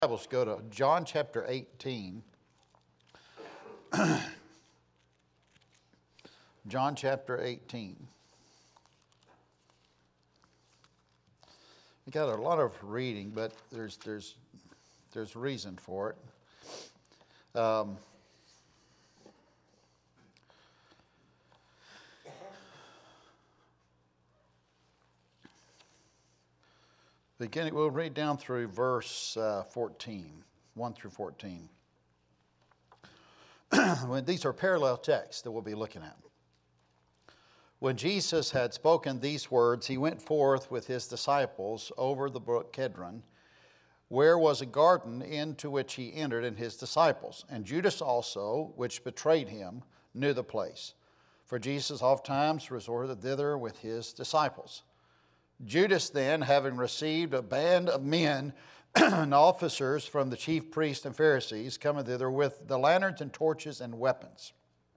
Bibles, go to John chapter 18. John chapter 18. We got a lot of reading, but there's reason for it. We'll read down through verse 14, 1 through 14. These are parallel texts that we'll be looking at. When Jesus had spoken these words, he went forth with his disciples over the brook Kedron, where was a garden into which he entered and his disciples. And Judas also, which betrayed him, knew the place. For Jesus oftentimes resorted thither with his disciples. Judas then, having received a band of men and officers from the chief priests and Pharisees, cometh thither with the lanterns and torches and weapons.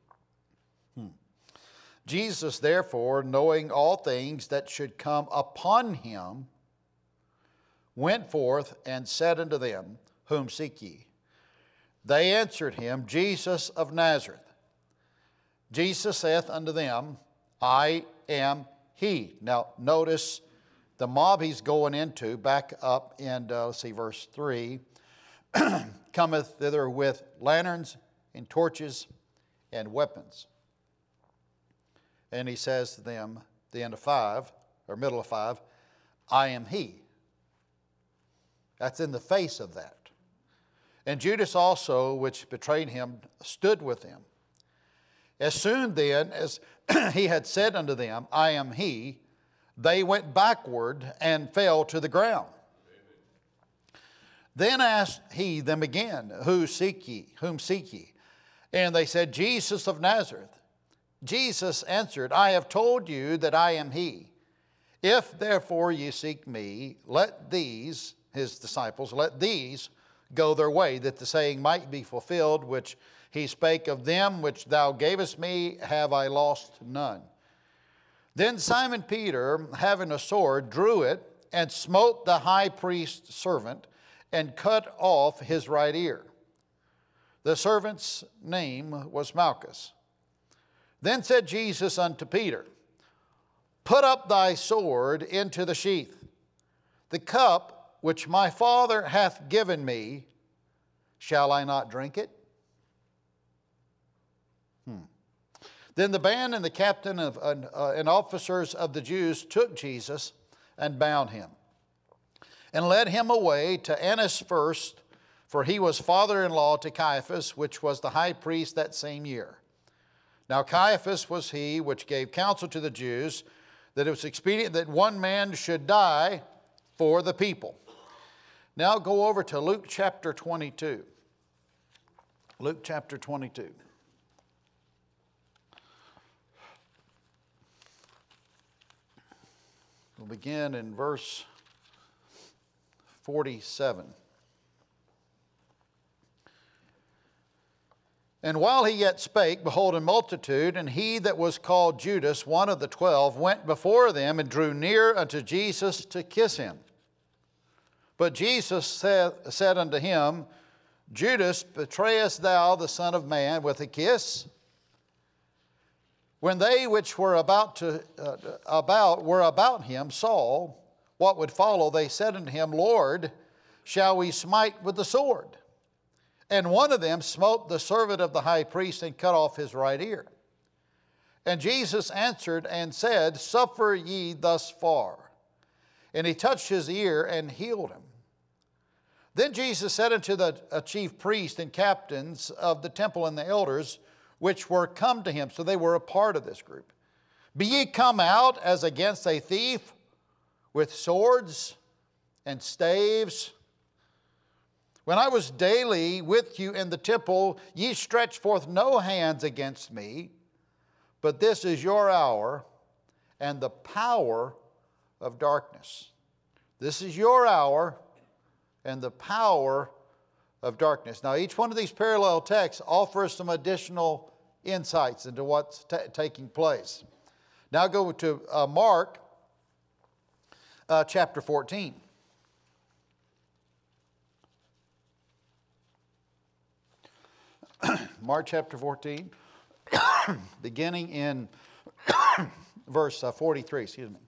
Jesus, therefore, knowing all things that should come upon him, went forth and said unto them, Whom seek ye? They answered him, Jesus of Nazareth. Jesus saith unto them, I am he. Now, notice the mob he's going into, back up in, verse 3, cometh thither with lanterns and torches and weapons. And he says to them, the end of 5, or middle of 5, I am he. That's in the face of that. And Judas also, which betrayed him, stood with him. As soon then as he had said unto them, I am he, they went backward and fell to the ground. Amen. Then asked he them again, Whom seek ye? And they said, Jesus of Nazareth. Jesus answered, I have told you that I am he. If therefore ye seek me, let these, his disciples, let these go their way, that the saying might be fulfilled, which he spake of them which thou gavest me, have I lost none. Then Simon Peter, having a sword, drew it, and smote the high priest's servant, and cut off his right ear. The servant's name was Malchus. Then said Jesus unto Peter, Put up thy sword into the sheath. The cup which my Father hath given me, shall I not drink it? Then the band and the captain and officers of the Jews took Jesus and bound him, and led him away to Annas first, for he was father-in-law to Caiaphas, which was the high priest that same year. Now Caiaphas was he which gave counsel to the Jews that it was expedient that one man should die for the people. Now go over to Luke chapter 22. Luke chapter 22. We'll begin in verse 47. And while he yet spake, behold, a multitude, and he that was called Judas, one of the 12, went before them and drew near unto Jesus to kiss him. But Jesus said unto him, Judas, betrayest thou the Son of Man with a kiss? When they which were about him saw what would follow, they said unto him, Lord, shall we smite with the sword? And one of them smote the servant of the high priest and cut off his right ear. And Jesus answered and said, Suffer ye thus far. And he touched his ear and healed him. Then Jesus said unto the chief priests and captains of the temple and the elders, which were come to him, so they were a part of this group, Be ye come out as against a thief with swords and staves? When I was daily with you in the temple, ye stretched forth no hands against me, but this is your hour and the power of darkness. This is your hour and the power of darkness. Now, each one of these parallel texts offers some additional insights into what's taking place. Now go to Mark chapter 14. Mark chapter 14, beginning in verse 43, excuse me.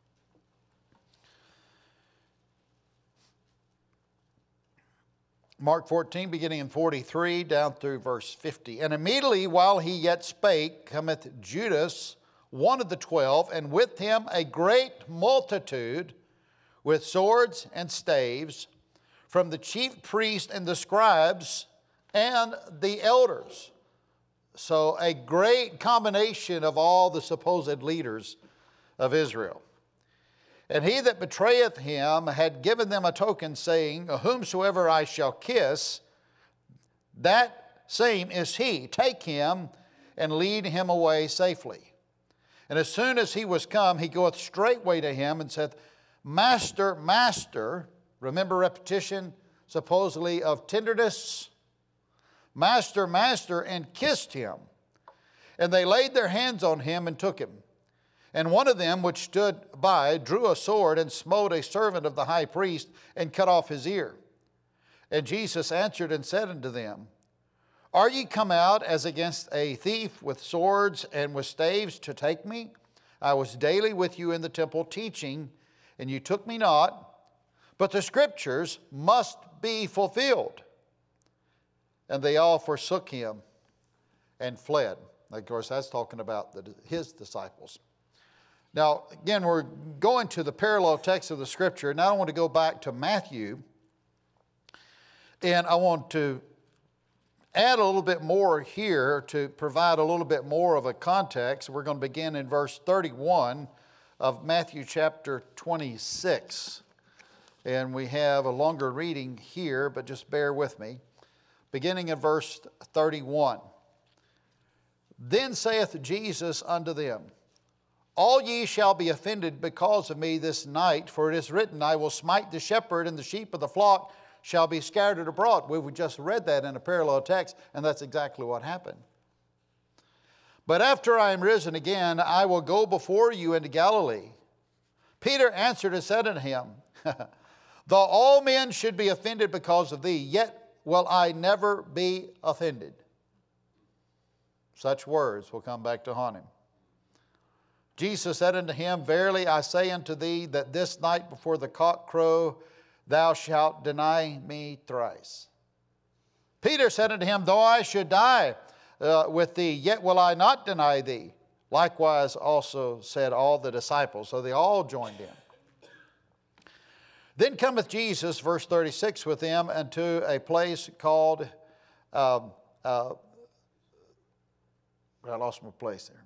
Mark 14, beginning in 43, down through verse 50. And immediately while he yet spake, cometh Judas, one of the 12, and with him a great multitude with swords and staves, from the chief priests and the scribes and the elders. So a great combination of all the supposed leaders of Israel. And he that betrayeth him had given them a token, saying, Whomsoever I shall kiss, that same is he. Take him and lead him away safely. And as soon as he was come, he goeth straightway to him and saith, Master, Master. Remember repetition, supposedly of tenderness. Master, Master, and kissed him. And they laid their hands on him and took him. And one of them which stood by drew a sword and smote a servant of the high priest and cut off his ear. And Jesus answered and said unto them, Are ye come out as against a thief with swords and with staves to take me? I was daily with you in the temple teaching, and you took me not, but the scriptures must be fulfilled. And they all forsook him and fled. Of course, that's talking about his disciples. Now, again, we're going to the parallel text of the scripture. Now I want to go back to Matthew, and I want to add a little bit more here to provide a little bit more of a context. We're going to begin in verse 31 of Matthew chapter 26. And we have a longer reading here, but just bear with me. Beginning in verse 31. Then saith Jesus unto them, All ye shall be offended because of me this night, for it is written, I will smite the shepherd, and the sheep of the flock shall be scattered abroad. We just read that in a parallel text, and that's exactly what happened. But after I am risen again, I will go before you into Galilee. Peter answered and said unto him, Though all men should be offended because of thee, yet will I never be offended. Such words will come back to haunt him. Jesus said unto him, Verily I say unto thee, that this night before the cock crow, thou shalt deny me thrice. Peter said unto him, Though I should die with thee, yet will I not deny thee. Likewise also said all the disciples. So they all joined in. Then cometh Jesus, verse 36, with them unto a place called, I lost my place there.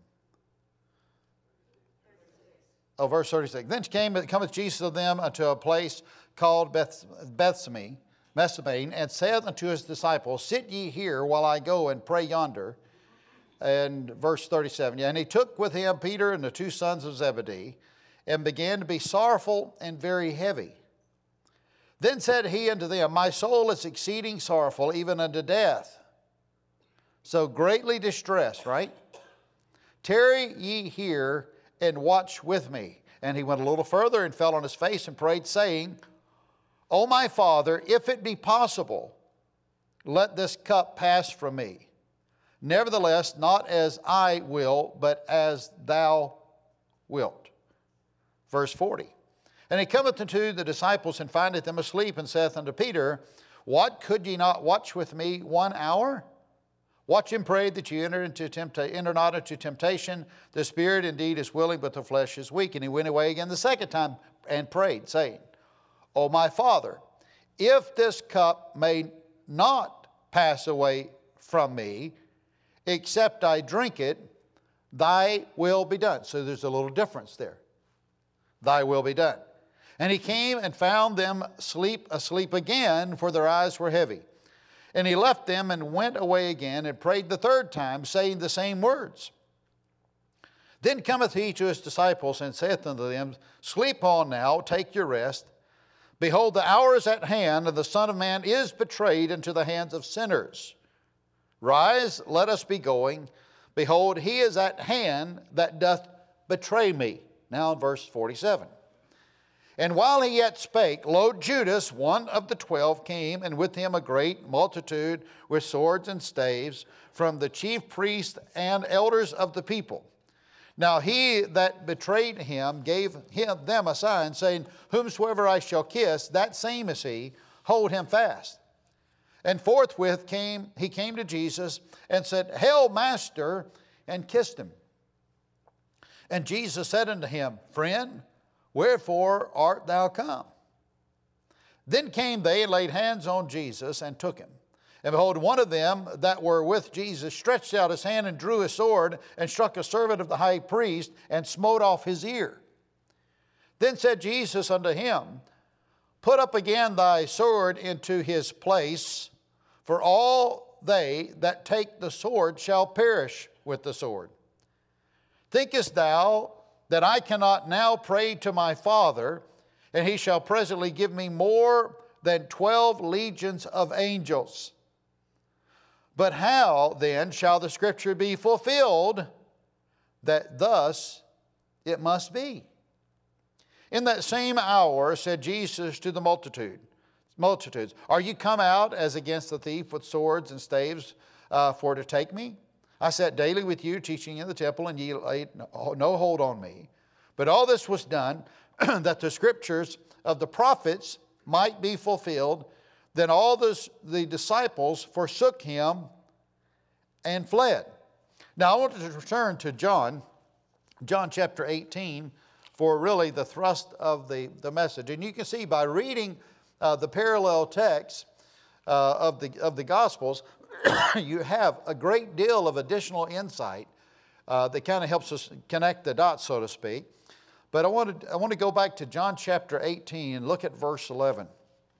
Oh, verse 36. Then cometh Jesus of them unto a place called Bethsame, and saith unto his disciples, Sit ye here while I go and pray yonder. And verse 37. And he took with him Peter and the two sons of Zebedee, and began to be sorrowful and very heavy. Then said he unto them, My soul is exceeding sorrowful, even unto death. So greatly distressed, right? Tarry ye here and watch with me. And he went a little further and fell on his face and prayed, saying, O my Father, if it be possible, let this cup pass from me. Nevertheless, not as I will, but as thou wilt. Verse 40. And he cometh unto the disciples and findeth them asleep, and saith unto Peter, What, could ye not watch with me 1 hour? Watch and pray that ye enter not into temptation. The spirit indeed is willing, but the flesh is weak. And he went away again the second time and prayed, saying, O my Father, if this cup may not pass away from me, except I drink it, thy will be done. So there's a little difference there. Thy will be done. And he came and found them asleep again, for their eyes were heavy. And he left them and went away again and prayed the third time, saying the same words. Then cometh he to his disciples and saith unto them, Sleep on now, take your rest. Behold, the hour is at hand, and the Son of Man is betrayed into the hands of sinners. Rise, let us be going. Behold, he is at hand that doth betray me. Now in verse 47. And while he yet spake, lo, Judas, one of the 12, came, and with him a great multitude with swords and staves, from the chief priests and elders of the people. Now he that betrayed him gave them a sign, saying, Whomsoever I shall kiss, that same is he, hold him fast. And forthwith he came to Jesus, and said, Hail, Master, and kissed him. And Jesus said unto him, Friend, wherefore art thou come? Then came they and laid hands on Jesus and took him. And behold, one of them that were with Jesus stretched out his hand and drew his sword and struck a servant of the high priest and smote off his ear. Then said Jesus unto him, Put up again thy sword into his place, for all they that take the sword shall perish with the sword. Thinkest thou that I cannot now pray to my Father, and he shall presently give me more than 12 legions of angels? But how then shall the scripture be fulfilled that thus it must be? In that same hour said Jesus to the multitudes, Are you come out as against the thief with swords and staves for to take me? I sat daily with you, teaching in the temple, and ye laid no hold on me. But all this was done, that the scriptures of the prophets might be fulfilled. Then all the disciples forsook him and fled. Now I want to return to John chapter 18, for really the thrust of the message. And you can see by reading the parallel text of the Gospels, you have a great deal of additional insight that kind of helps us connect the dots, so to speak. But I want to go back to John chapter 18 and look at verse 11.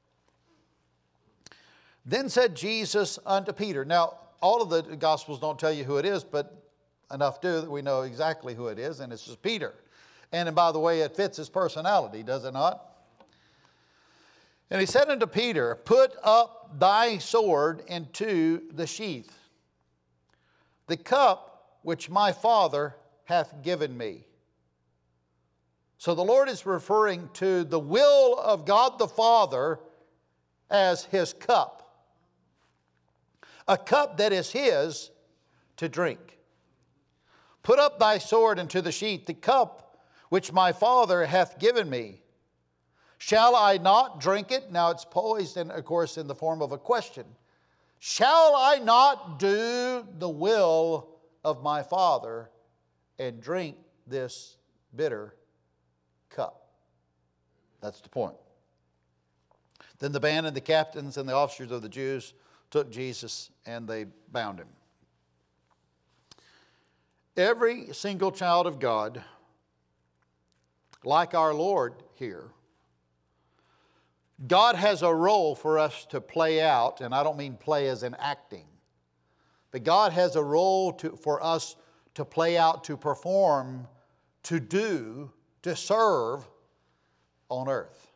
Then said Jesus unto Peter. Now, all of the Gospels don't tell you who it is, but enough do that we know exactly who it is, and it's just Peter. And by the way, it fits his personality, does it not? And he said unto Peter, Put up thy sword into the sheath. The cup which my Father hath given me. So the Lord is referring to the will of God the Father as his cup. A cup that is his to drink. Put up thy sword into the sheath, the cup which my Father hath given me. Shall I not drink it? Now it's poised, of course, in the form of a question. Shall I not do the will of my Father and drink this bitter cup? That's the point. Then the band and the captains and the officers of the Jews took Jesus and they bound him. Every single child of God, like our Lord here, God has a role for us to play out, and I don't mean play as in acting, but God has a role for us to play out, to perform, to do, to serve on earth.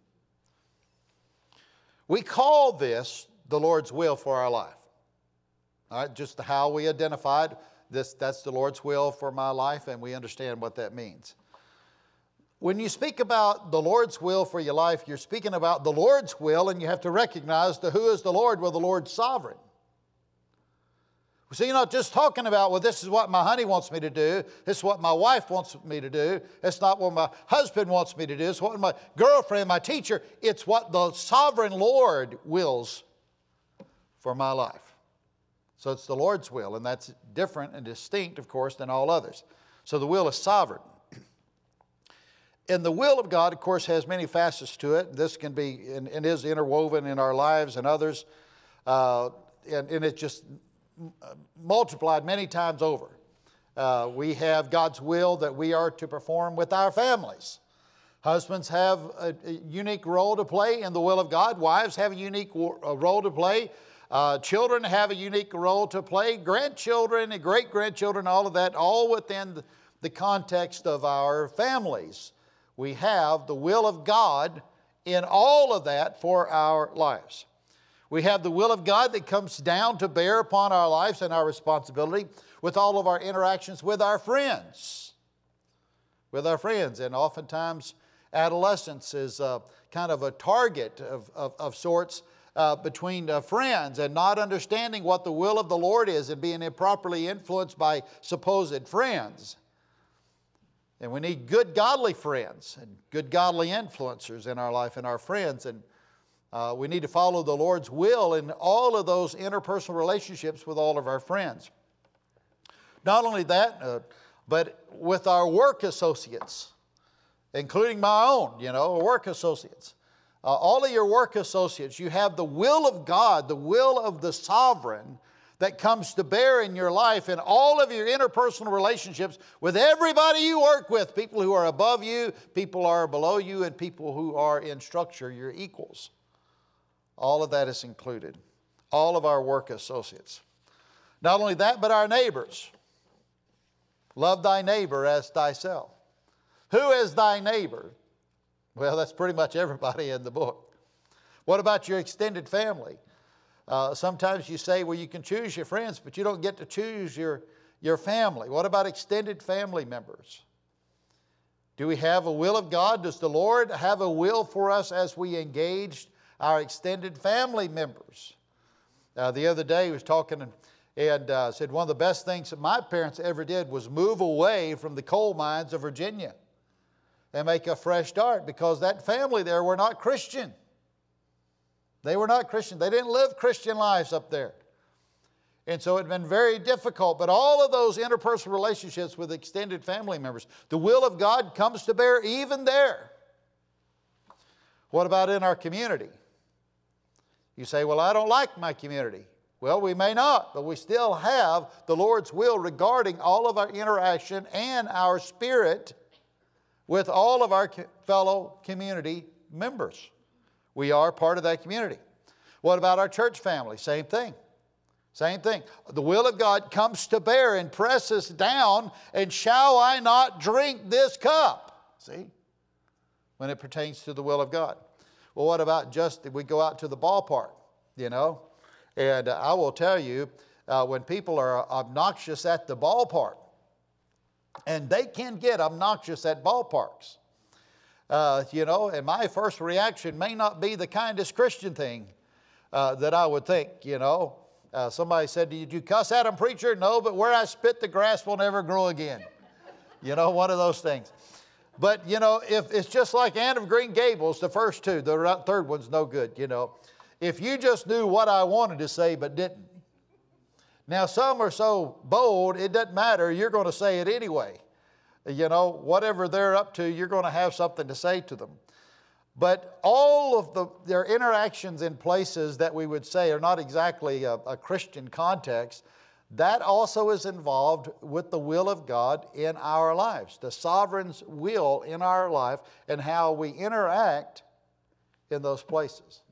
We call this the Lord's will for our life. All right, just how we identified this, that's the Lord's will for my life, and we understand what that means. When you speak about the Lord's will for your life, you're speaking about the Lord's will, and you have to recognize who is the Lord? Well, the Lord's sovereign. So you're not just talking about, well, this is what my honey wants me to do. This is what my wife wants me to do. It's not what my husband wants me to do. It's what my girlfriend, my teacher. It's what the sovereign Lord wills for my life. So it's the Lord's will, and that's different and distinct, of course, than all others. So the will is sovereign. And the will of God, of course, has many facets to it. This can be and is interwoven in our lives and others. And it's just multiplied many times over. We have God's will that we are to perform with our families. Husbands have a unique role to play in the will of God. Wives have a unique role to play. Children have a unique role to play. Grandchildren and great-grandchildren, all of that, all within the context of our families. We have the will of God in all of that for our lives. We have the will of God that comes down to bear upon our lives and our responsibility with all of our interactions with our friends. With our friends. And oftentimes, Adolescence is kind of a target of sorts between friends and not understanding what the will of the Lord is and being improperly influenced by supposed friends. And we need good godly friends and good godly influencers in our life and our friends. And we need to follow the Lord's will in all of those interpersonal relationships with all of our friends. Not only that, but with our work associates, including my own, work associates. All of your work associates, you have the will of God, the will of the sovereign that comes to bear in your life in all of your interpersonal relationships with everybody you work with, people who are above you, people who are below you, and people who are in structure, your equals. All of that is included. All of our work associates. Not only that, but our neighbors. Love thy neighbor as thyself. Who is thy neighbor? Well, that's pretty much everybody in the book. What about your extended family? Sometimes you say, well, you can choose your friends, but you don't get to choose your family. What about extended family members? Do we have a will of God? Does the Lord have a will for us as we engaged our extended family members? The other day he was talking and said one of the best things that my parents ever did was move away from the coal mines of Virginia and make a fresh start, because that family there were not Christian. They were not Christian. They didn't live Christian lives up there. And so it had been very difficult. But all of those interpersonal relationships with extended family members, the will of God comes to bear even there. What about in our community? You say, well, I don't like my community. Well, we may not, but we still have the Lord's will regarding all of our interaction and our spirit with all of our fellow community members. We are part of that community. What about our church family? Same thing. Same thing. The will of God comes to bear and presses down, and shall I not drink this cup? See? When it pertains to the will of God. Well, what about just if we go out to the ballpark, And I will tell you, when people are obnoxious at the ballpark, and they can get obnoxious at ballparks, and my first reaction may not be the kindest Christian thing that I would think, Somebody said, did you cuss at them, preacher? No, but where I spit, the grass will never grow again. One of those things. But, if it's just like Anne of Green Gables, the first two, the third one's no good, If you just knew what I wanted to say but didn't. Now, some are so bold, it doesn't matter, you're going to say it anyway. Whatever they're up to, you're going to have something to say to them. But all of their interactions in places that we would say are not exactly a Christian context, that also is involved with the will of God in our lives, the sovereign's will in our life and how we interact in those places.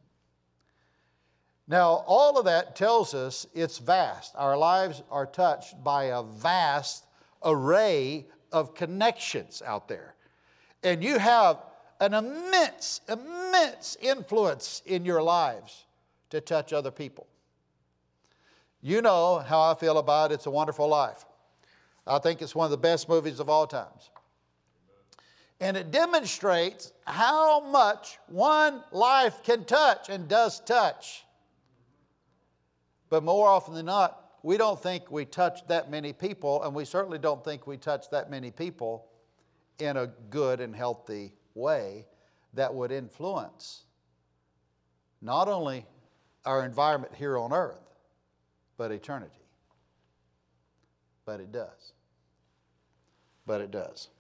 Now, all of that tells us it's vast. Our lives are touched by a vast array of connections out there. And you have an immense influence in your lives to touch other people. You know how I feel about It's a Wonderful Life. I think it's one of the best movies of all times. And it demonstrates how much one life can touch and does touch. But more often than not, we don't think we touch that many people, and we certainly don't think we touch that many people in a good and healthy way that would influence not only our environment here on earth, but eternity. But it does. But it does.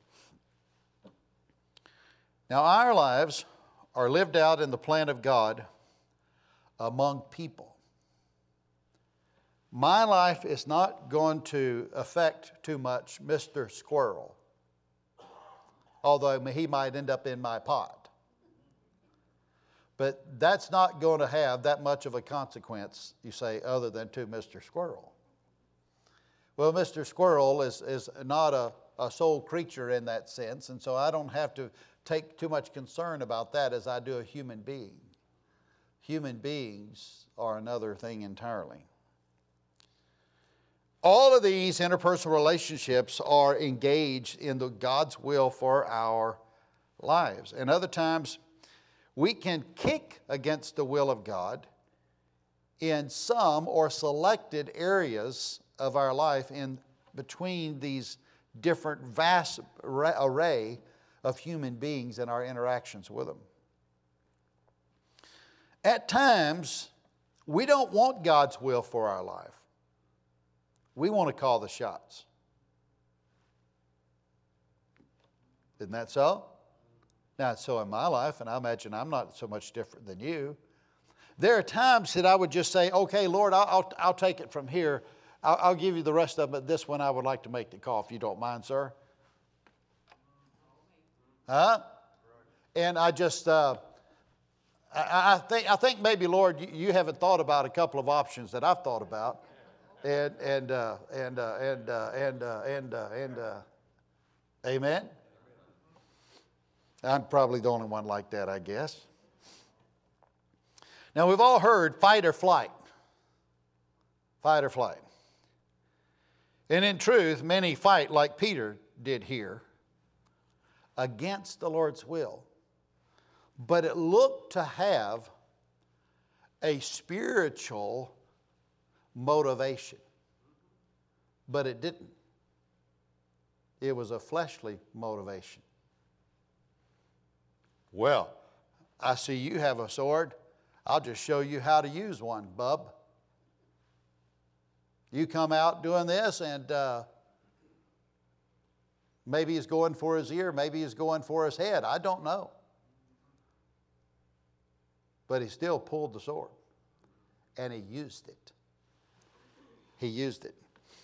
Now, our lives are lived out in the plan of God among people. My life is not going to affect too much Mr. Squirrel, although he might end up in my pot. But that's not going to have that much of a consequence, you say, other than to Mr. Squirrel. Well, Mr. Squirrel is not a sole creature in that sense, and so I don't have to take too much concern about that as I do a human being. Human beings are another thing entirely. All of these interpersonal relationships are engaged in God's will for our lives. And other times, we can kick against the will of God in some or selected areas of our life in between these different vast array of human beings and our interactions with them. At times, we don't want God's will for our life. We want to call the shots. Isn't that so? Now, it's so in my life, and I imagine I'm not so much different than you. There are times that I would just say, okay, Lord, I'll take it from here. I'll give you the rest of it, but this one I would like to make the call, if you don't mind, sir. Huh? And I just, I think maybe, Lord, you haven't thought about a couple of options that I've thought about. Amen. I'm probably the only one like that, I guess. Now, we've all heard fight or flight. Fight or flight. And in truth, many fight like Peter did here against the Lord's will. But it looked to have a spiritual motivation. But it didn't. It was a fleshly motivation. Well, I see you have a sword. I'll just show you how to use one, bub. You come out doing this, and maybe he's going for his ear, maybe he's going for his head. I don't know. But he still pulled the sword, and he used it. He used it.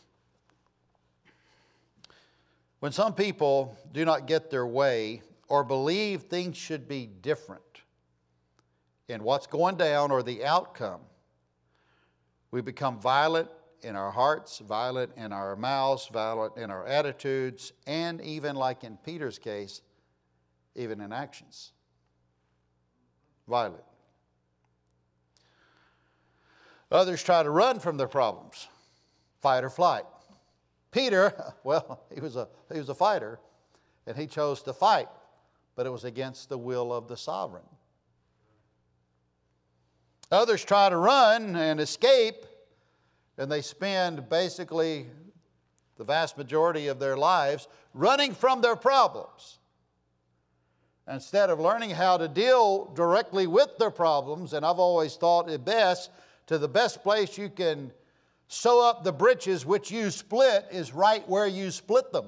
When some people do not get their way or believe things should be different in what's going down or the outcome, we become violent in our hearts, violent in our mouths, violent in our attitudes, and even like in Peter's case, even in actions. Violent. Others try to run from their problems, fight or flight. Peter, well, he was a fighter, and he chose to fight, but it was against the will of the sovereign. Others try to run and escape, and they spend basically the vast majority of their lives running from their problems, instead of learning how to deal directly with their problems. And I've always thought it best, to the best place you can sew up the breeches which you split is right where you split them.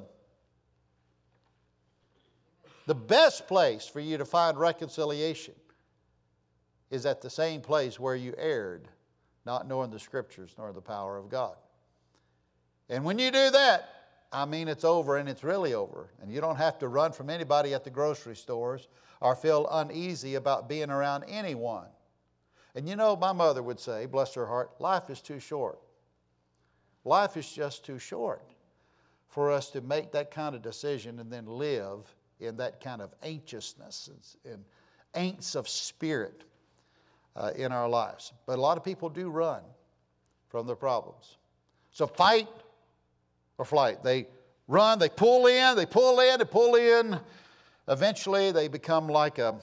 The best place for you to find reconciliation is at the same place where you erred, not knowing the Scriptures nor the power of God. And when you do that, I mean, it's over, and it's really over. And you don't have to run from anybody at the grocery stores or feel uneasy about being around anyone. And you know, my mother would say, bless her heart, life is too short. Life is just too short for us to make that kind of decision and then live in that kind of anxiousness and angst of spirit in our lives. But a lot of people do run from their problems. So fight or flight. They run, they pull in, they pull in, they pull in. Eventually they become like a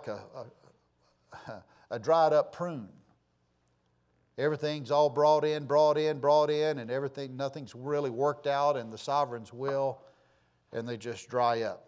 dried up prune. Everything's all brought in, and everything, nothing's really worked out in the sovereign's will, and they just dry up.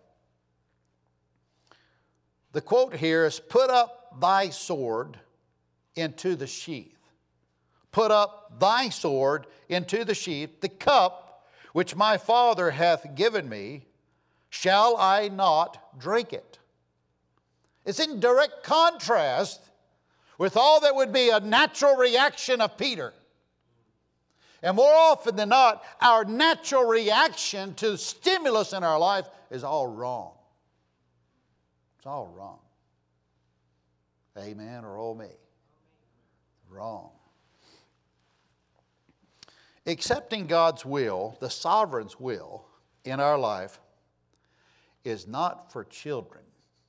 The quote here is, put up thy sword into the sheath. Put up thy sword into the sheath. The cup which my Father hath given me, shall I not drink it? It's in direct contrast with all that would be a natural reaction of Peter. And more often than not, our natural reaction to stimulus in our life is all wrong. It's all wrong. Amen or oh me. Wrong. Accepting God's will, the sovereign's will in our life, is not for children.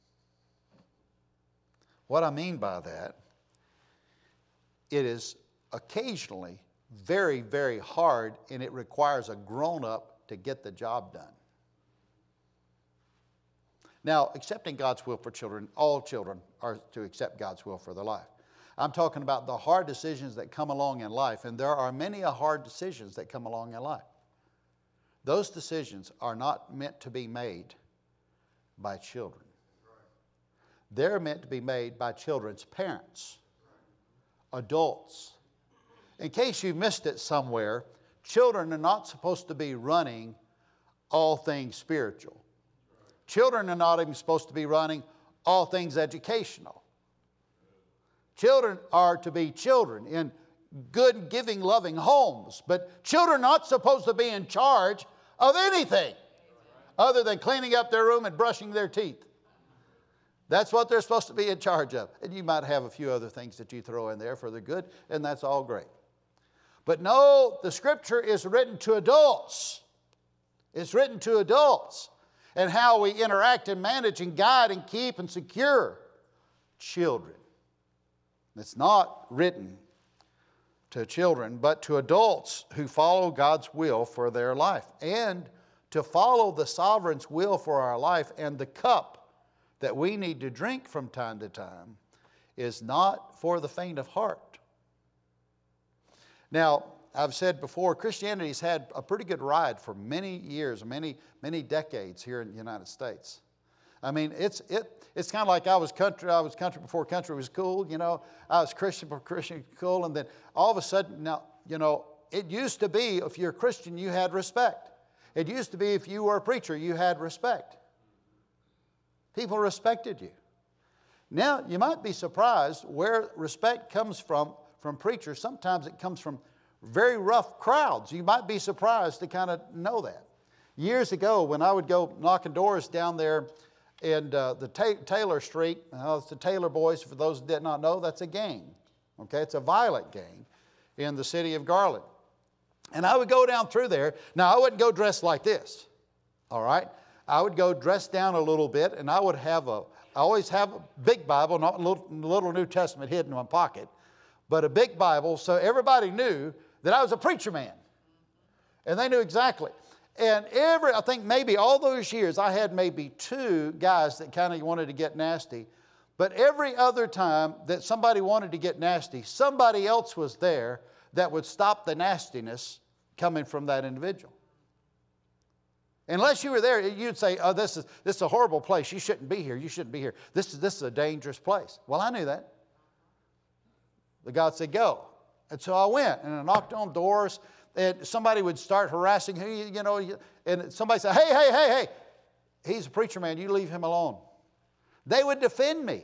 What I mean by that, it is occasionally very, very hard, and it requires a grown-up to get the job done. Now, accepting God's will for children, all children are to accept God's will for their life. I'm talking about the hard decisions that come along in life, and there are many hard decisions that come along in life. Those decisions are not meant to be made by children. They're meant to be made by children's parents, adults. In case you missed it somewhere, children are not supposed to be running all things spiritual. Children are not even supposed to be running all things educational. Children are to be children in good, giving, loving homes. But children are not supposed to be in charge of anything other than cleaning up their room and brushing their teeth. That's what they're supposed to be in charge of. And you might have a few other things that you throw in there for the good, and that's all great. But no, the Scripture is written to adults. It's written to adults. And how we interact and manage and guide and keep and secure children. It's not written to children, but to adults who follow God's will for their life. And to follow the sovereign's will for our life and the cup that we need to drink from time to time is not for the faint of heart. Now, I've said before, Christianity's had a pretty good ride for many years, many decades here in the United States. I mean, it's kind of like I was country before country was cool, you know. I was Christian before Christian was cool, and then all of a sudden, now, you know, it used to be if you're a Christian, you had respect. It used to be if you were a preacher, you had respect. People respected you. Now, you might be surprised where respect comes from preachers. Sometimes it comes from very rough crowds. You might be surprised to kind of know that. Years ago, when I would go knocking doors down there in the Taylor Street, it's the Taylor Boys, for those who did not know, that's a gang. Okay, it's a violent gang in the city of Garland. And I would go down through there. Now, I wouldn't go dressed like this, all right? I would go dressed down a little bit, and I always have a big Bible, not a little New Testament hidden in my pocket, but a big Bible, so everybody knew that I was a preacher man. And they knew exactly. And I think maybe all those years, I had maybe 2 guys that kind of wanted to get nasty. But every other time that somebody wanted to get nasty, somebody else was there that would stop the nastiness coming from that individual. Unless you were there, you'd say, oh, this is a horrible place. You shouldn't be here. You shouldn't be here. This is a dangerous place. Well, I knew that. But God said, go. And so I went, and I knocked on doors, and somebody would start harassing, you know, and somebody said, hey, he's a preacher man, you leave him alone. They would defend me.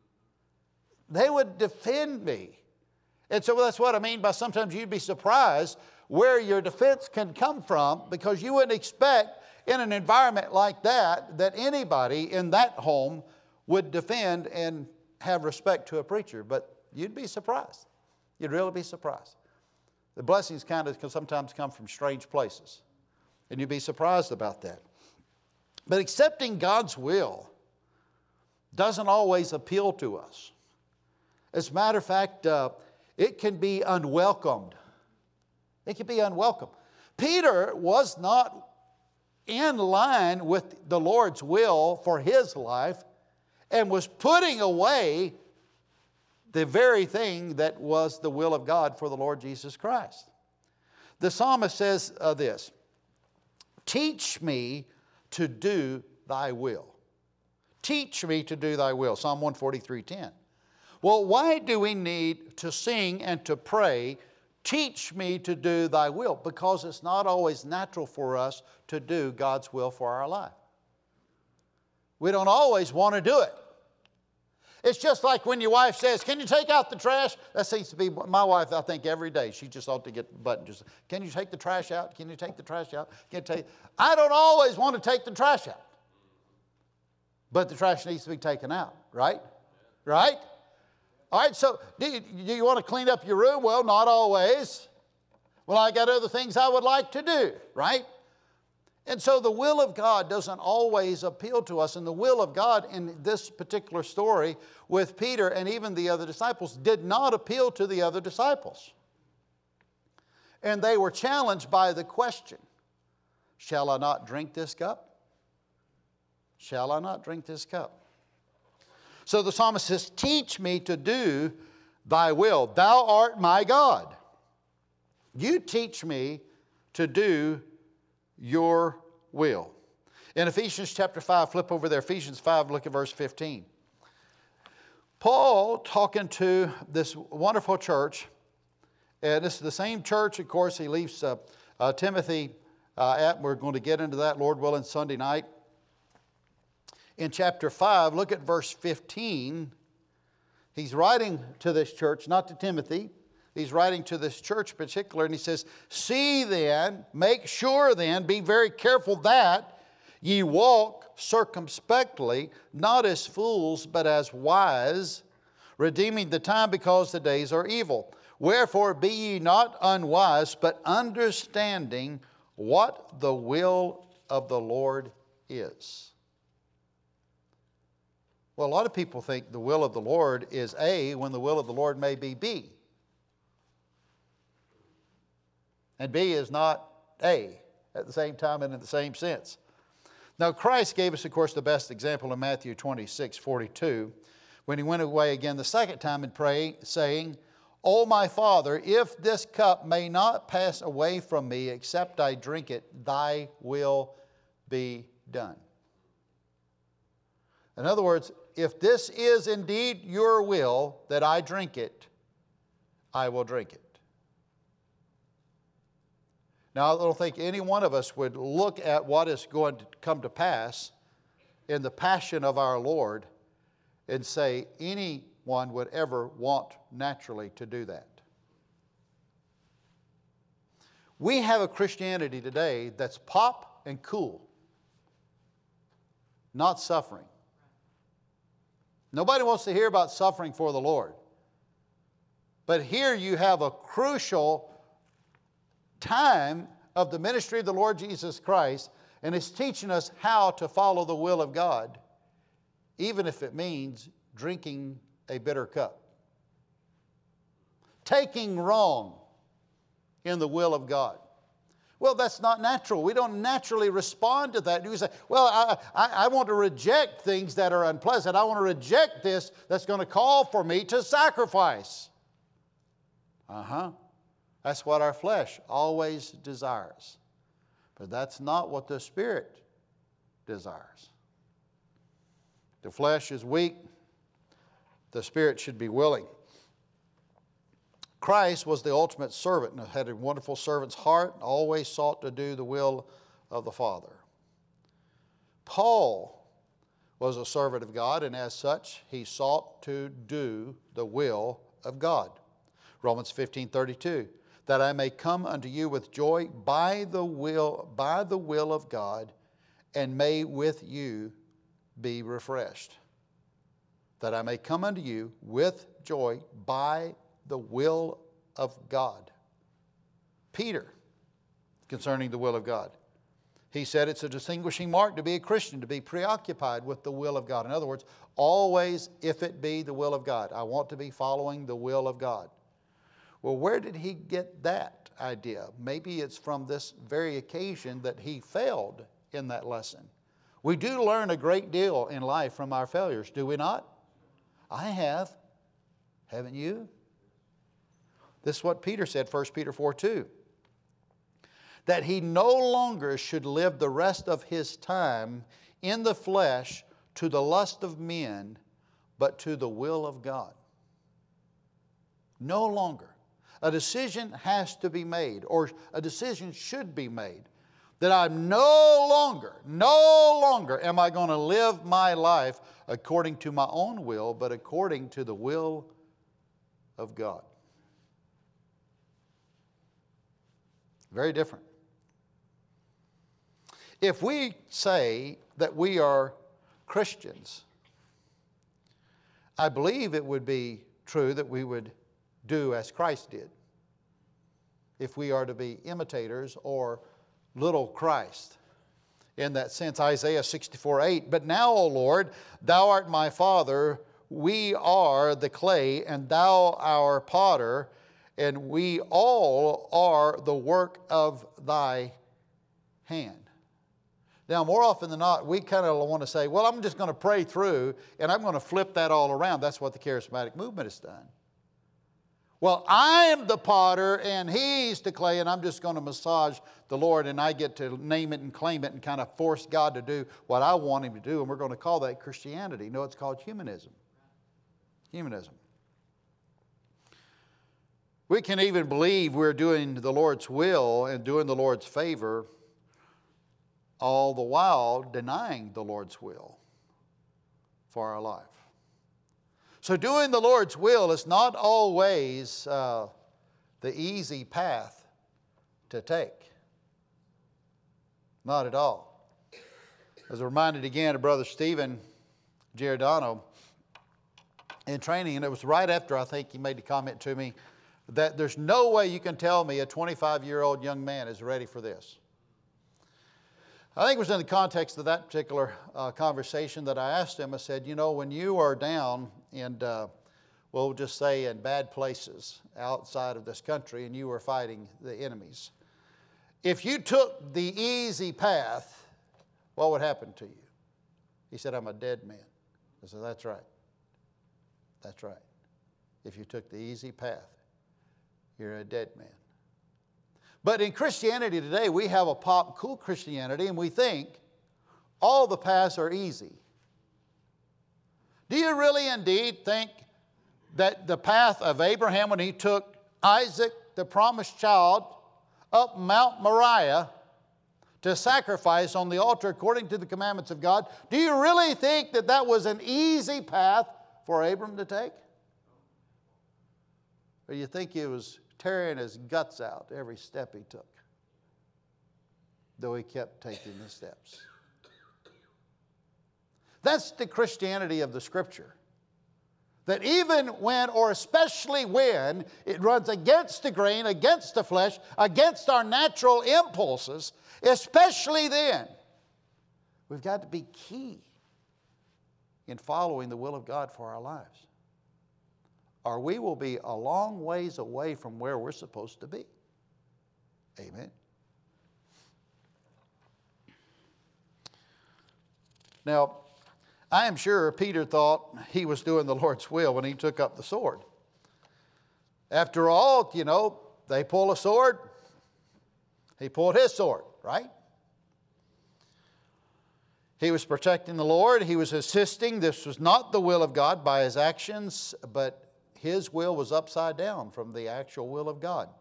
They would defend me. And so that's what I mean by sometimes you'd be surprised where your defense can come from, because you wouldn't expect in an environment like that anybody in that home would defend and have respect to a preacher. But you'd be surprised. You'd really be surprised. The blessings kind of can sometimes come from strange places. And you'd be surprised about that. But accepting God's will doesn't always appeal to us. As a matter of fact, it can be unwelcomed. It can be unwelcome. Peter was not in line with the Lord's will for his life and was putting away the very thing that was the will of God for the Lord Jesus Christ. The psalmist says this, teach me to do thy will. Teach me to do thy will. Psalm 143:10. Well, why do we need to sing and to pray, teach me to do thy will? Because it's not always natural for us to do God's will for our life. We don't always want to do it. It's just like when your wife says, can you take out the trash? That seems to be my wife, I think, every day. She just ought to get the button. Just, can you take the trash out? Can you take the trash out? I don't always want to take the trash out. But the trash needs to be taken out, right? Right? All right, so do you want to clean up your room? Well, not always. Well, I got other things I would like to do, right? And so the will of God doesn't always appeal to us. And the will of God in this particular story with Peter and even the other disciples did not appeal to the other disciples. And they were challenged by the question, shall I not drink this cup? shall I not drink this cup? So the psalmist says, teach me to do thy will. Thou art my God. You teach me to do your will. In Ephesians chapter 5, flip over there, Ephesians 5, look at verse 15. Paul talking to this wonderful church, and this is the same church, of course, he leaves Timothy at. We're going to get into that, Lord willing, Sunday night. In chapter 5, look at verse 15. He's writing to this church, not to Timothy. He's writing to this church in particular, and he says, see then, make sure then, be very careful that ye walk circumspectly, not as fools, but as wise, redeeming the time because the days are evil. Wherefore be ye not unwise, but understanding what the will of the Lord is. Well, a lot of people think the will of the Lord is A, when the will of the Lord may be B. And B is not A at the same time and in the same sense. Now, Christ gave us, of course, the best example in Matthew 26:42, when he went away again the second time and prayed, saying, O my Father, if this cup may not pass away from me except I drink it, thy will be done. In other words, if this is indeed your will that I drink it, I will drink it. Now, I don't think any one of us would look at what is going to come to pass in the passion of our Lord and say anyone would ever want naturally to do that. We have a Christianity today that's pop and cool, not suffering. Nobody wants to hear about suffering for the Lord. But here you have a crucial time of the ministry of the Lord Jesus Christ, and it's teaching us how to follow the will of God, even if it means drinking a bitter cup. Taking wrong in the will of God. Well, that's not natural. We don't naturally respond to that. You say, well, I want to reject things that are unpleasant. I want to reject this that's going to call for me to sacrifice. That's what our flesh always desires. But that's not what the Spirit desires. The flesh is weak. The Spirit should be willing. Christ was the ultimate servant and had a wonderful servant's heart and always sought to do the will of the Father. Paul was a servant of God, and as such, he sought to do the will of God. Romans 15:32, that I may come unto you with joy by the will of God, and may with you be refreshed. That I may come unto you with joy by the will of God. Peter, concerning the will of God, he said it's a distinguishing mark to be a Christian, to be preoccupied with the will of God. In other words, always, if it be the will of God. I want to be following the will of God. Well, where did he get that idea? Maybe it's from this very occasion that he failed in that lesson. We do learn a great deal in life from our failures, do we not? I have. Haven't you? This is what Peter said, 1 Peter 4:2. That he no longer should live the rest of his time in the flesh to the lust of men, but to the will of God. No longer. A decision has to be made, or a decision should be made, that I'm no longer am I going to live my life according to my own will, but according to the will of God. Very different. If we say that we are Christians, I believe it would be true that we would do as Christ did. If we are to be imitators or little Christ. In that sense, Isaiah 64:8, but now, O Lord, thou art my Father, we are the clay, and thou our potter, and we all are the work of thy hand. Now, more often than not, we kind of want to say, well, I'm just going to pray through and I'm going to flip that all around. That's what the charismatic movement has done. Well, I am the potter and He's the clay, and I'm just going to massage the Lord, and I get to name it and claim it and kind of force God to do what I want Him to do, and we're going to call that Christianity. No, it's called humanism. Humanism. We can even believe we're doing the Lord's will and doing the Lord's favor, all the while denying the Lord's will for our life. So doing the Lord's will is not always the easy path to take. Not at all. I was reminded again of Brother Stephen Giordano in training, and it was right after I think he made the comment to me that there's no way you can tell me a 25-year-old young man is ready for this. I think it was in the context of that particular conversation that I asked him. I said, you know, when you are down in, we'll just say in bad places outside of this country and you were fighting the enemies, if you took the easy path, what would happen to you? He said, I'm a dead man. I said, that's right. That's right. If you took the easy path, you're a dead man. But in Christianity today, we have a pop cool Christianity, and we think all the paths are easy. Do you really indeed think that the path of Abraham, when he took Isaac, the promised child, up Mount Moriah to sacrifice on the altar according to the commandments of God, do you really think that that was an easy path for Abram to take? Or you think he was tearing his guts out every step he took, though he kept taking the steps? That's the Christianity of the Scripture. That even when, or especially when, it runs against the grain, against the flesh, against our natural impulses, especially then, we've got to be key in following the will of God for our lives, or we will be a long ways away from where we're supposed to be. Amen. Now, I am sure Peter thought he was doing the Lord's will when he took up the sword. After all, you know, they pull a sword. He pulled his sword, right? He was protecting the Lord. He was assisting. This was not the will of God by his actions, but his will was upside down from the actual will of God.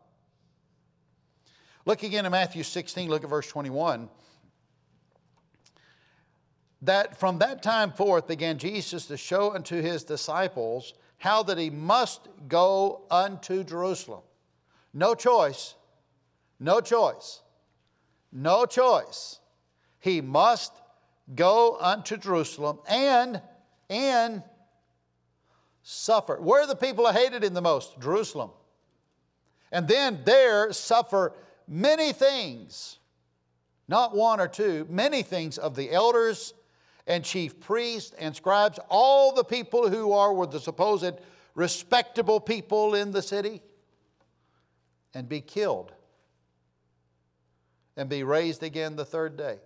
Look again in Matthew 16, look at verse 21. That from that time forth began Jesus to show unto his disciples how that he must go unto Jerusalem. No choice. No choice. No choice. He must go unto Jerusalem and suffer. Where are the people who hated him the most? Jerusalem. And then there suffer many things, not one or two, many things of the elders and chief priests and scribes, all the people who were the supposed respectable people in the city, and be killed and be raised again the third day.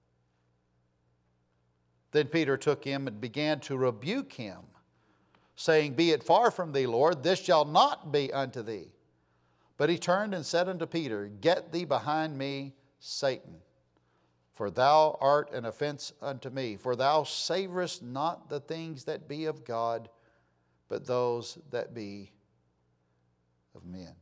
Then Peter took him and began to rebuke him, saying, Be it far from thee, Lord, this shall not be unto thee. But he turned and said unto Peter, Get thee behind me, Satan, for thou art an offense unto me. For thou savorest not the things that be of God, but those that be of men.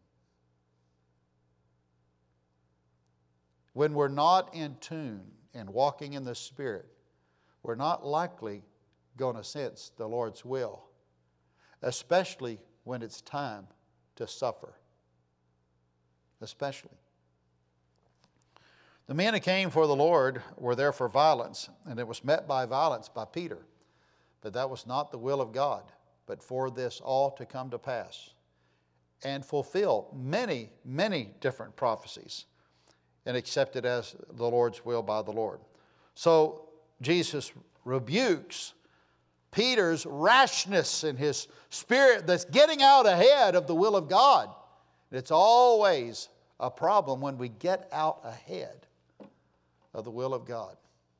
When we're not in tune and walking in the Spirit, we're not likely going to sense the Lord's will, especially when it's time to suffer. Especially. The men who came for the Lord were there for violence, and it was met by violence by Peter. But that was not the will of God, but for this all to come to pass and fulfill many, many different prophecies and accept it as the Lord's will by the Lord. So Jesus rebukes Peter's rashness in his spirit that's getting out ahead of the will of God. It's always a problem when we get out ahead of the will of God.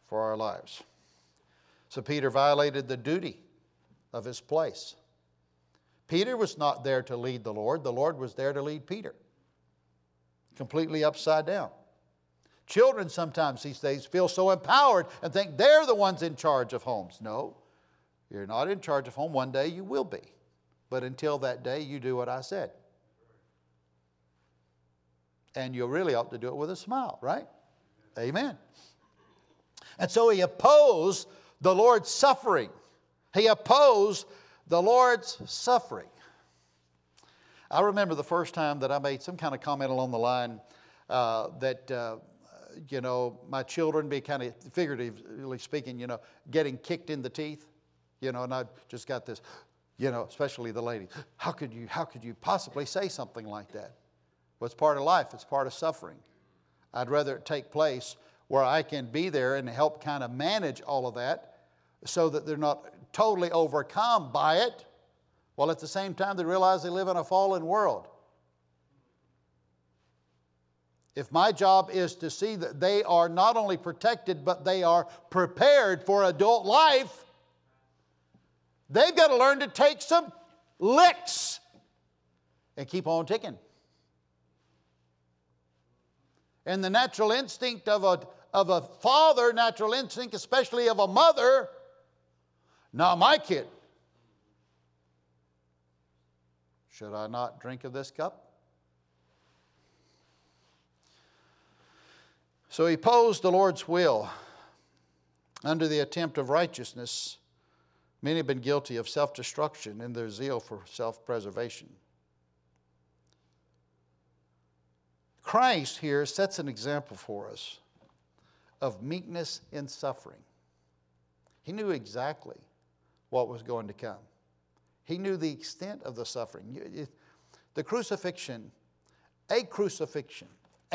for our lives. So Peter violated the duty of his place. Peter was not there to lead the Lord. The Lord was there to lead Peter. Completely upside down. Children sometimes these days feel so empowered and think they're the ones in charge of homes. No, you're not in charge of home. One day you will be. But until that day, you do what I said. And you really ought to do it with a smile, right? Amen. And so he opposed the Lord's suffering. He opposed the Lord's suffering. I remember the first time that I made some kind of comment along the line that my children be kind of, figuratively speaking, getting kicked in the teeth. And I just got this, especially the ladies. How could you possibly say something like that? Well, it's part of life. It's part of suffering. I'd rather it take place where I can be there and help kind of manage all of that so that they're not totally overcome by it, while at the same time they realize they live in a fallen world. If my job is to see that they are not only protected, but they are prepared for adult life, they've got to learn to take some licks and keep on ticking. And the natural instinct of a father, natural instinct especially of a mother, now my kid, should I not drink of this cup? So he opposed the Lord's will under the attempt of righteousness. Many have been guilty of self-destruction in their zeal for self-preservation. Christ here sets an example for us of meekness in suffering. He knew exactly what was going to come. He knew the extent of the suffering. The crucifixion, a crucifixion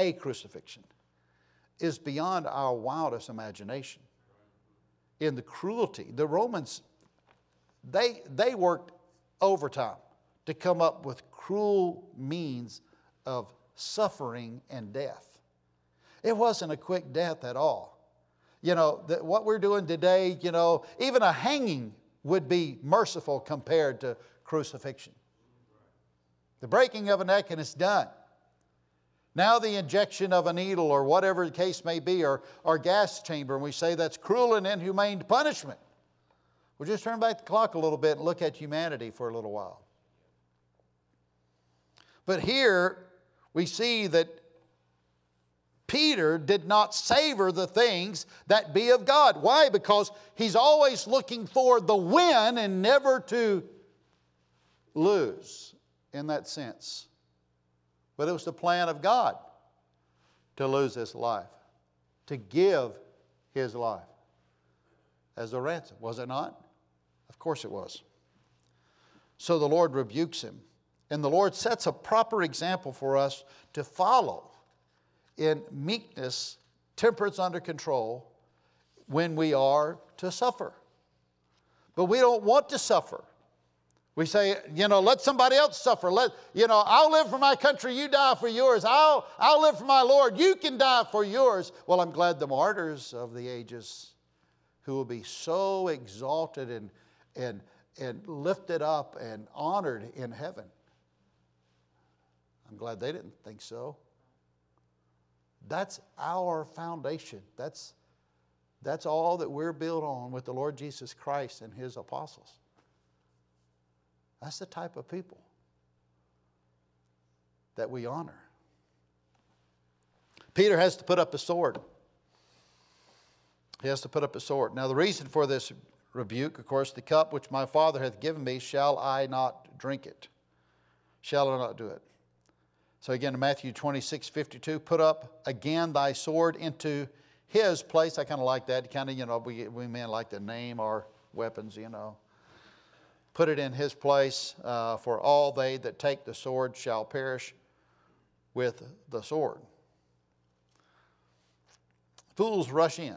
is beyond our wildest imagination. In the cruelty, the Romans, they worked overtime to come up with cruel means of suffering and death. It wasn't a quick death at all. What we're doing today, even a hanging would be merciful compared to crucifixion. The breaking of a neck and it's done. Now the injection of a needle or whatever the case may be, or gas chamber, and we say that's cruel and inhumane punishment. We'll just turn back the clock a little bit and look at humanity for a little while. But here we see that Peter did not savor the things that be of God. Why? Because he's always looking for the win and never to lose in that sense. But it was the plan of God to lose his life, to give his life as a ransom. Was it not? Of course it was. So the Lord rebukes him. And the Lord sets a proper example for us to follow in meekness, temperance under control, when we are to suffer. But we don't want to suffer. We say, let somebody else suffer. I'll live for my country, you die for yours. I'll live for my Lord, you can die for yours. Well, I'm glad the martyrs of the ages who will be so exalted and lifted up and honored in heaven. I'm glad they didn't think so. That's our foundation. That's all that we're built on with the Lord Jesus Christ and His apostles. That's the type of people that we honor. Peter has to put up a sword. He has to put up a sword. Now the reason for this rebuke, of course, the cup which my Father hath given me, shall I not drink it? Shall I not do it? So again, in Matthew 26:52, put up again thy sword into his place. I kind of like that. We men like to name our weapons, Put it in his place, for all they that take the sword shall perish with the sword. Fools rush in.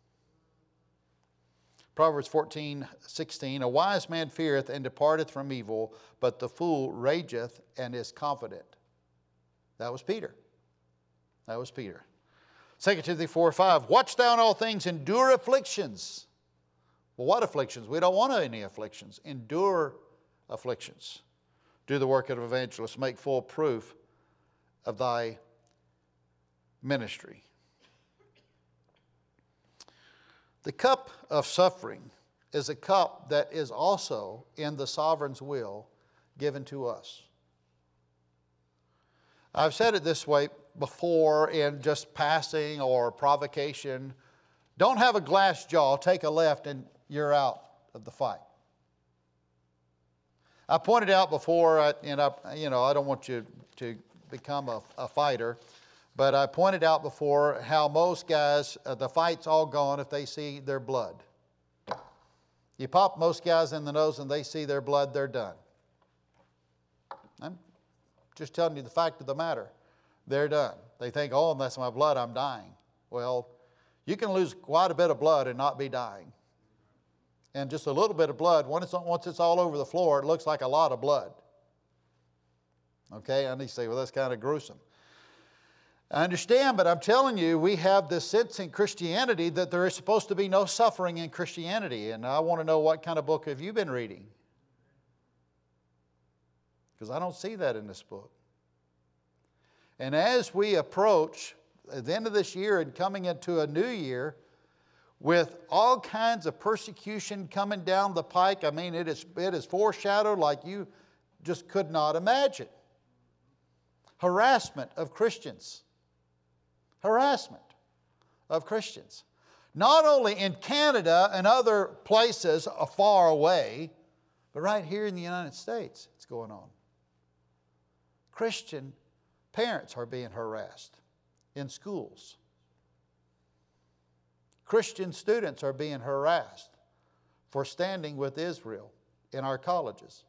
Proverbs 14:16, a wise man feareth and departeth from evil, but the fool rageth and is confident. That was Peter. 2 Timothy 4:5, watch thou in all things, endure afflictions. Well, what afflictions? We don't want any afflictions. Endure afflictions. Do the work of an evangelist. Make full proof of thy ministry. The cup of suffering is a cup that is also in the sovereign's will given to us. I've said it this way before in just passing or provocation. Don't have a glass jaw, take a left and you're out of the fight. I pointed out before, I don't want you to become a fighter, but I pointed out before how most guys, the fight's all gone if they see their blood. You pop most guys in the nose and they see their blood, they're done. I'm just telling you the fact of the matter. They're done. They think, oh, unless my blood, I'm dying. Well, you can lose quite a bit of blood and not be dying. And just a little bit of blood, once it's all over the floor, it looks like a lot of blood. Okay, and you say, well, that's kind of gruesome. I understand, but I'm telling you, we have this sense in Christianity that there is supposed to be no suffering in Christianity. And I want to know, what kind of book have you been reading? Because I don't see that in this book. And as we approach the end of this year and coming into a new year, with all kinds of persecution coming down the pike, I mean, it is foreshadowed like you just could not imagine. Harassment of Christians. Harassment of Christians. Not only in Canada and other places far away, but right here in the United States, it's going on. Christian parents are being harassed in schools. Christian students are being harassed for standing with Israel in our colleges.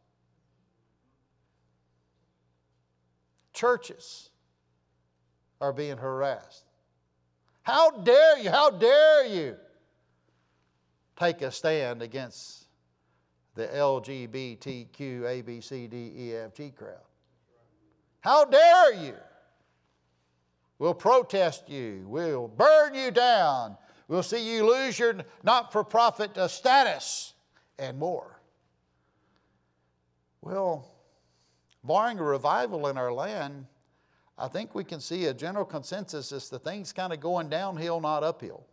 Churches are being harassed. How dare you, how dare you take a stand against the LGBTQ ABCDEFG crowd? How dare you? We'll protest you. We'll burn you down. We'll see you lose your not-for-profit status and more. Well, barring a revival in our land, I think we can see a general consensus is the thing's kind of going downhill, not uphill.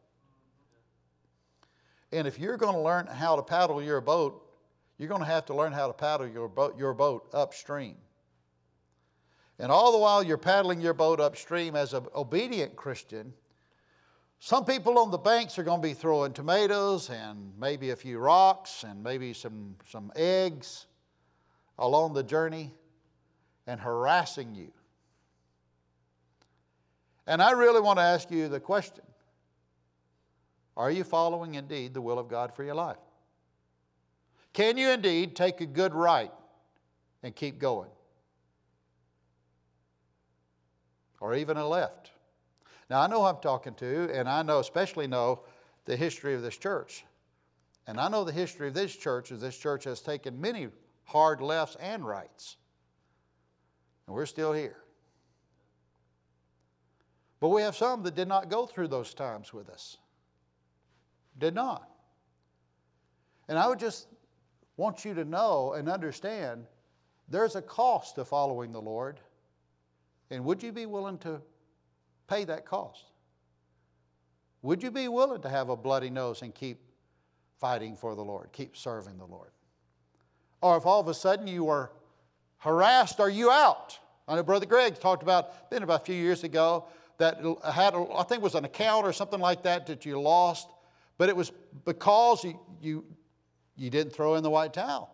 And if you're going to learn how to paddle your boat, you're going to have to learn how to paddle your boat upstream. And all the while you're paddling your boat upstream as an obedient Christian, some people on the banks are going to be throwing tomatoes and maybe a few rocks and maybe some eggs along the journey and harassing you. And I really want to ask you the question, are you following indeed the will of God for your life? Can you indeed take a good right and keep going? Or even a left? Now, I know who I'm talking to, and I especially know the history of this church. And I know the history of this church is this church has taken many hard lefts and rights. And we're still here. But we have some that did not go through those times with us. Did not. And I would just want you to know and understand there's a cost to following the Lord. And would you be willing to pay that cost? Would you be willing to have a bloody nose and keep fighting for the Lord, keep serving the Lord? Or if all of a sudden you were harassed, are you out? I know Brother Greg talked about a few years ago that had, I think it was an account or something like that you lost, but it was because you didn't throw in the white towel.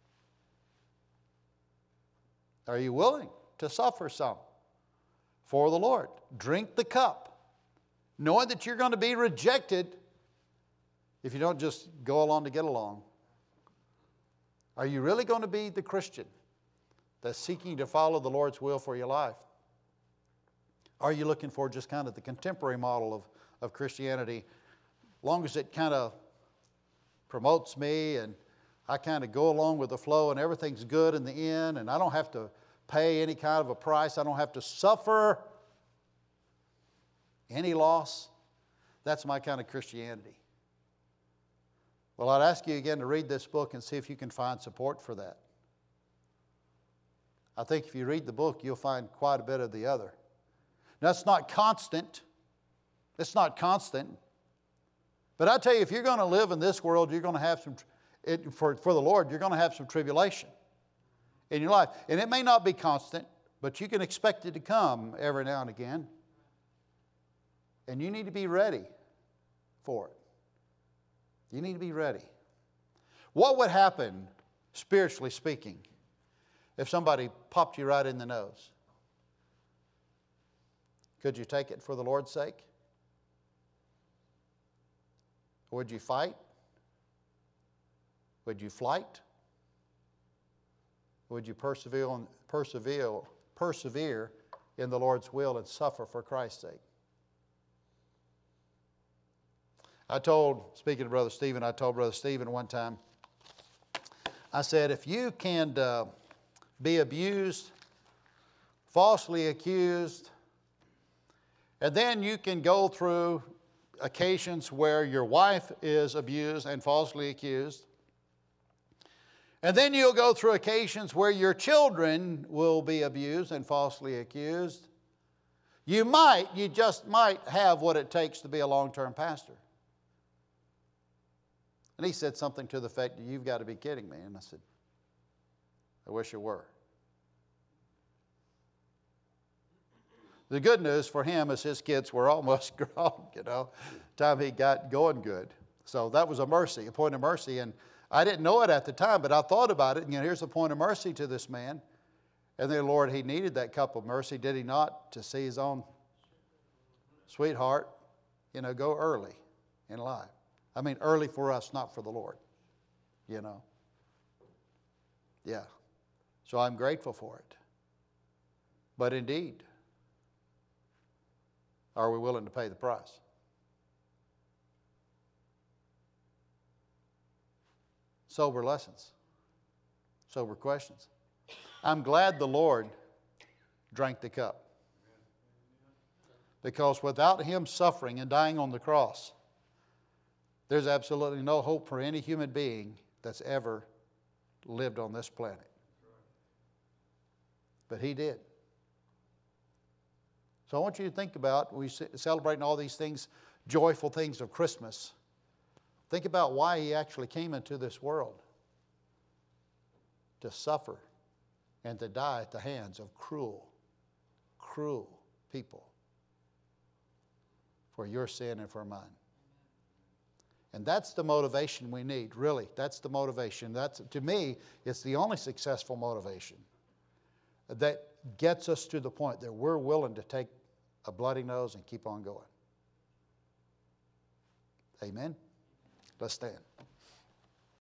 Are you willing to suffer some for the Lord? Drink the cup, knowing that you're going to be rejected if you don't just go along to get along. Are you really going to be the Christian that's seeking to follow the Lord's will for your life? Are you looking for just kind of the contemporary model of Christianity? As long as it kind of promotes me and I kind of go along with the flow and everything's good in the end and I don't have to pay any kind of a price, I don't have to suffer. any loss. That's my kind of Christianity. Well, I'd ask you again to read this book and see if you can find support for that. I think if you read the book, you'll find quite a bit of the other. Now, it's not constant. It's not constant. But I tell you, if you're going to live in this world, you're going to have some, for the Lord, you're going to have some tribulation in your life. And it may not be constant, but you can expect it to come every now and again. And you need to be ready for it. You need to be ready. What would happen, spiritually speaking, if somebody popped you right in the nose? Could you take it for the Lord's sake? Would you fight? Would you flight? Would you persevere in the Lord's will and suffer for Christ's sake? Speaking to Brother Stephen, I told Brother Stephen one time, I said, if you can be abused, falsely accused, and then you can go through occasions where your wife is abused and falsely accused, and then you'll go through occasions where your children will be abused and falsely accused, you just might have what it takes to be a long-term pastor. And he said something to the effect, you've got to be kidding me. And I said, I wish you were. The good news for him is his kids were almost grown, time he got going good. So that was a mercy, a point of mercy. And I didn't know it at the time, but I thought about it. And here's a point of mercy to this man. And the Lord, he needed that cup of mercy, did he not? To see his own sweetheart, go early in life. I mean, early for us, not for the Lord, Yeah. So I'm grateful for it. But indeed, are we willing to pay the price? Sober lessons. Sober questions. I'm glad the Lord drank the cup. Because without Him suffering and dying on the cross, there's absolutely no hope for any human being that's ever lived on this planet. But He did. So I want you to think about, we celebrating all these things, joyful things of Christmas. Think about why He actually came into this world. To suffer and to die at the hands of cruel, cruel people. For your sin and for mine. And that's the motivation we need, really. That's the motivation. To me, it's the only successful motivation that gets us to the point that we're willing to take a bloody nose and keep on going. Amen? Let's stand.